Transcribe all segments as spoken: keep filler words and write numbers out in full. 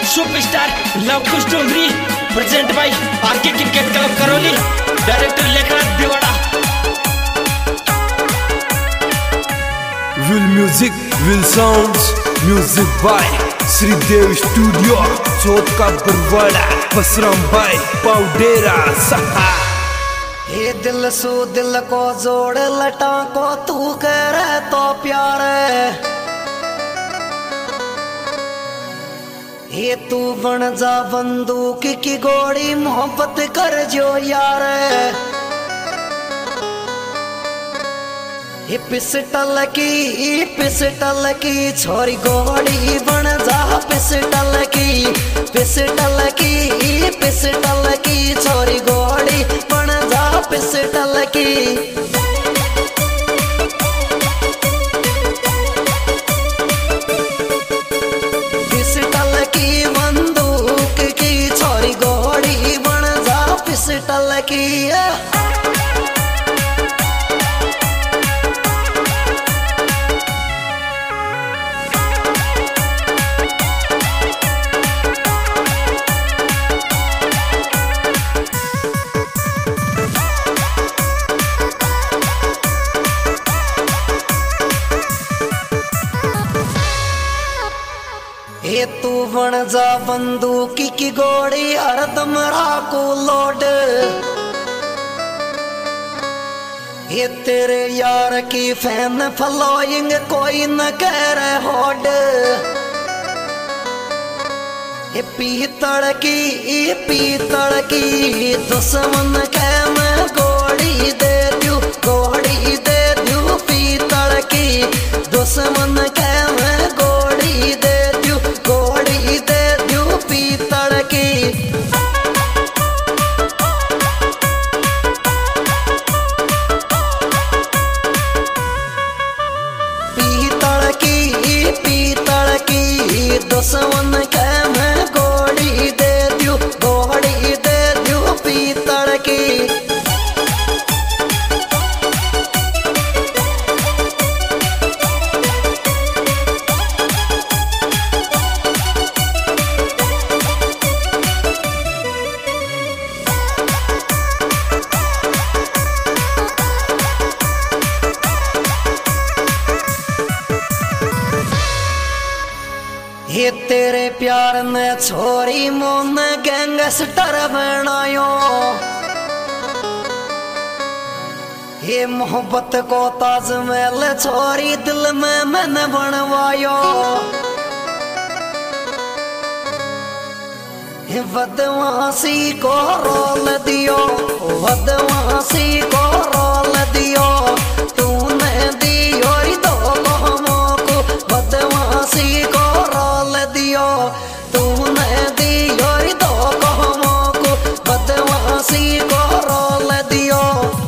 Superstar Lavkush Dongri present by RK cricket club Karauli, director Lekhnath Diwada. Will music will sounds, music by Shridev studio, Chauth ka Barwara, Basram भाई पाउडेरा सहा। ये दिल सू दिल को जोड़ लटा को तू करे तो प्यार, ये तू बन जा बंदूक की गोली मोहब्बत कर जो यार। ये पिस्टल की पिस्टल की छोरी गोली बन जा, पिस्टल की पिस्टल की पिस्टल की छोरी गोली बन जा, पिस्टल की। पिस्टल की बंदूक की छोरी गोली बन जा, पिस्टल की। ये तू बन जा बंदूक की गोली हरदम राखू लोड, ये तेरे यार की फैन फॉलोइंग कोई न कह रहे होड। ये पीतड़ की पीतड़ की दुश्मन के मैं गोली दे दूं, गोली दे दूं पीतड़ की दुश्मन के मैं गोली दे दूं, गोली दे दूं पीतड़ की। पीतड़ की पीतड़ की दुश्मन के मैं गोली दे दूं, गोली दे दूं पीतड़ की। ये तेरे प्यार ने छोरी मोन गैंगस्टर बनायो, ये मोहब्बत को ताजमहल छोरी दिल में मैंने बनवायो। ये बदमाशी को रोल दियो, बदमाशी को रोल दियो, तूने दियो दो कौमों को बदमाशी को रोल दियो, तूने दियो दो कौमों को बदमाशी को रोल दियो।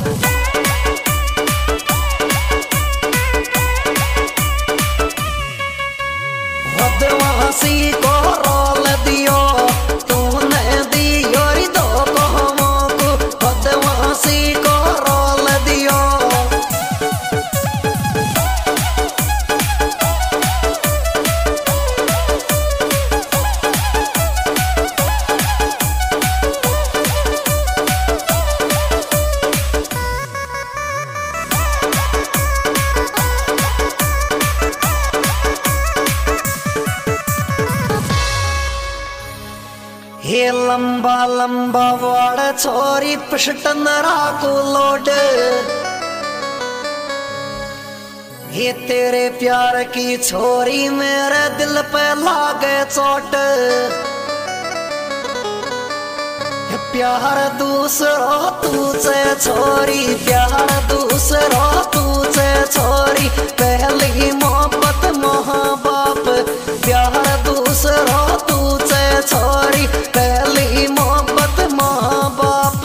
बदमाशी को रोल दियो, तूने दियो दो कौमों को बदमाशी को रोल दियो। ये लंबा लंबा वाड़ छोरी पिस्टन राखू लोड, ये तेरे प्यार की छोरी मेरे दिल पे लागे चोट। प्यार दूसरो तुझे छोरी, प्यार दूसरो तुझे छोरी, पहली मोहब्बत माँ बाप। प्यार दूसरो तुझे छोरी, पहली मोहब्बत माँ बाप।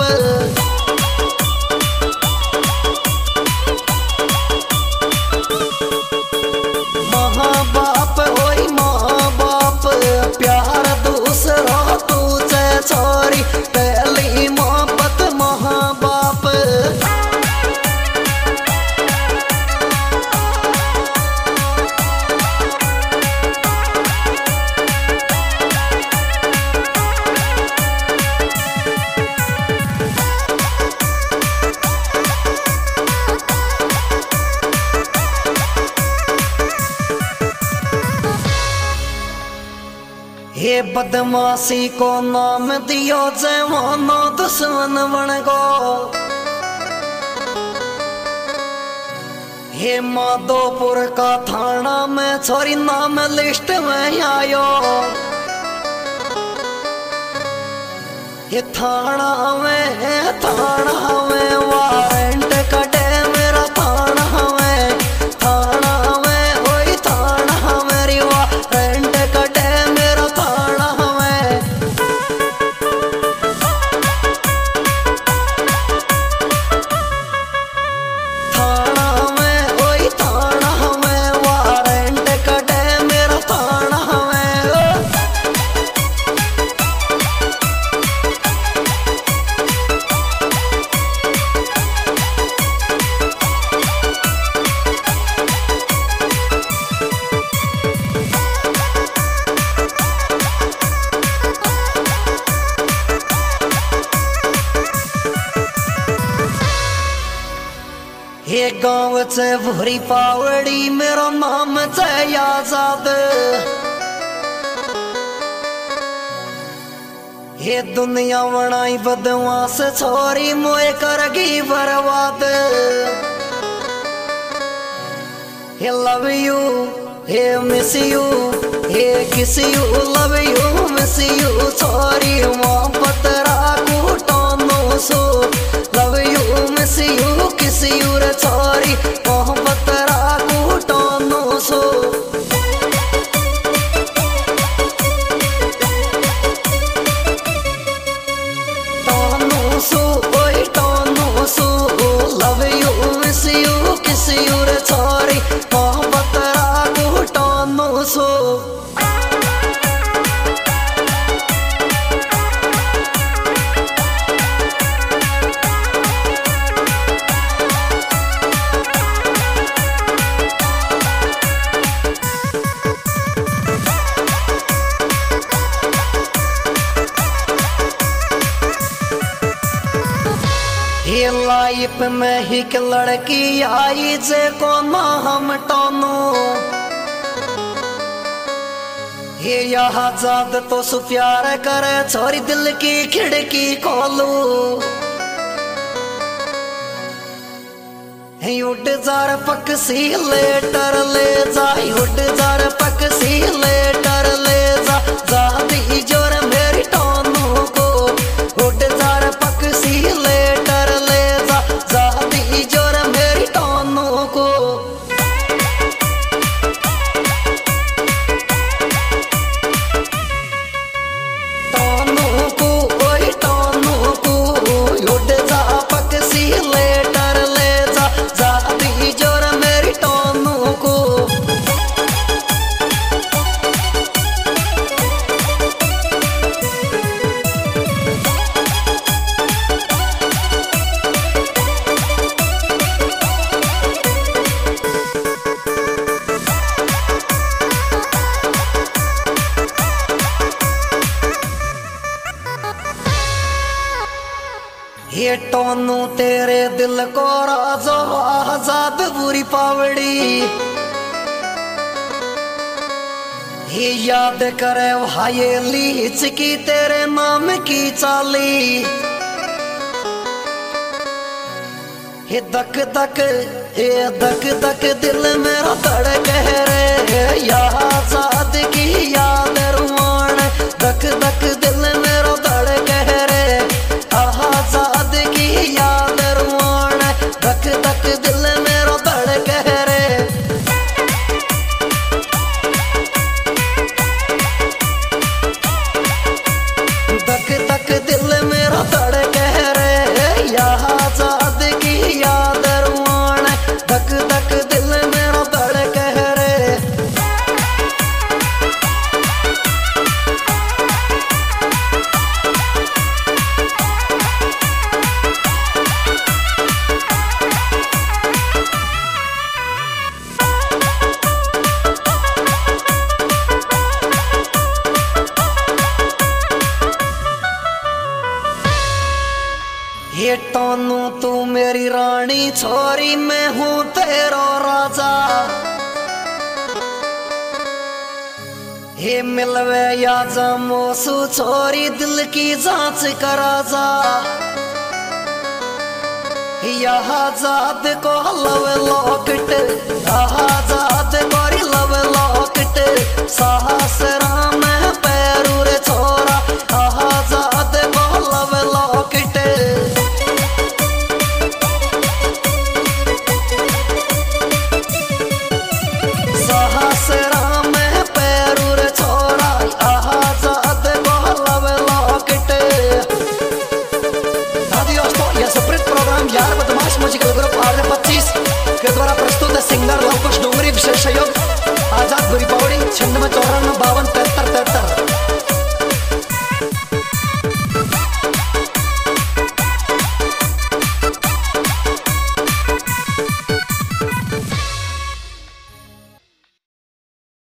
माँ बाप वही माँ बाप, प्यार दूसरो तुझे छोरी, पहली मोहब्बत माँ बाप। हे बदमाशी को नाम दियो जवानो दुश्मन बन गो। हे माधोपुर का थाना में छोरी नाम लिस्ट में आयो। ये थाना में थाना में वारंट कटे मेरा थाना में थाना में वही थाना मेरी वारंट कटे मेरा थाना में। थाना में वही थाना में वारंट कटे मेरा थाना में। ये गाँव से भूरी पावड़ी मेरा नाम से आजाद। ये दुनिया बनाई बदमाश छोरी मोए करगी बर्बाद। ये लव यू ये मिस यू ये kiss you love you miss you छोरी मोहब्बत राखू टोनो सो। Love you miss you kiss you रे छोरी मोहब्बत राखू टोनो सो। टोनो सो ओए टोनो सो love you miss you kiss you रे छोरी मोहब्बत राखू टोनो सो। ये लाइफ में ही एक लड़की आई जे को नाम टोनो। ये यहाँ जाद तो सु प्यार करे छोरी दिल की खिड़की खोलू। उड़ जार पक्षी लेटर ले जा उड़ जार पक्षी लेटर ले जा जादी जोर मेरी टोनो को। उड़ जार पक्षी लेटर ले जा जादी जोर मेरी टोनो को। टोनो को ओए टोनो को उड़ जा पक्षी लेटर ले जा जादी जोर मेरी टोनो को। ये टोनू तेरे दिल को राजो आजाद बुरी पावड़ी। ये याद करे भाईली हिचकी तेरे नाम की चाली। ये दक दक ये दक दक दिल मेरा धड़क रे या आजाद की याद रुमान। दक दक दिल मेरा धड़क रे आजाद की याद रुमान। दक दक दिल मेरा धड़क रे। दक दक दिल मेरा धड़क रे या आजाद की याद रुमान। दक दक दिल मेरा धड़क रे। ये टोनू तू मेरी रानी छोरी मैं हूँ तेरा राजा। हे मिलवे या मोसू छोरी दिल की जांच करा जा यहाँ जाद को लव लॉकेट यहाँ जाद कोरी लव लॉकेट साहस राम पैरूर छोरा यहाँ जाद को लव लॉकेट साहस राम पैरूर छोरा यहाँ जाद को लव लॉकेट। दादी दोस्तों यह सुप्रीत प्रोग्राम यार बदमाश म्यूजिकल ग्रुप आर पच्चीस के द्वारा प्रस्तुत है सिंगर लवकुश डोंगरी विशेष सहयोग आजाद बुरी पौड़ी छंद में चौरानवे बावन